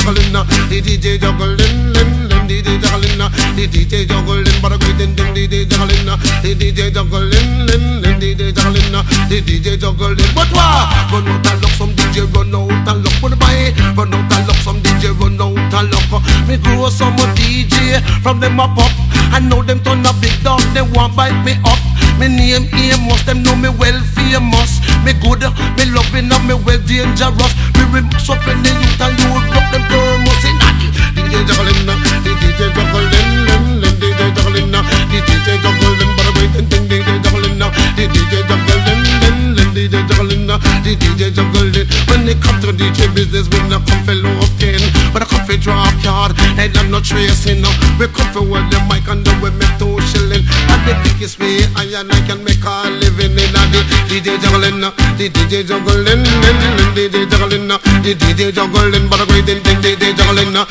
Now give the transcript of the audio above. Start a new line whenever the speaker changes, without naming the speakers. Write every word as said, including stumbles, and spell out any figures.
juggling, the D J juggling, the D J juggling, the D J juggling, but a great thing, the D J juggling, the D J juggling, the D J juggling, the D J juggling. But why? Run out and look, some D J run out and look. But why? Run out and look, some D J run out and look. Me grow some D J from them up up. I know them turn a big dog, they want bite me up. Me name Amos, them know me well famous. Me good, me loving, and me well dangerous. Me remix up in the youth and you would rock them thermos. In D J juggling, the D J juggling, the D J juggling, the D J juggling, but I wait and think the D J juggling, the D J juggling, the D J juggling, the D J juggling. When they come to D J business, we not come for low of ten, but I come for drop card, and I'm not tracing. We come for hold the mic and the way me two shilling. And the biggest way I and I can make a living in the D J juggling, the D J juggling, the D J juggling, the D J juggling, but I wait and think the D J juggling.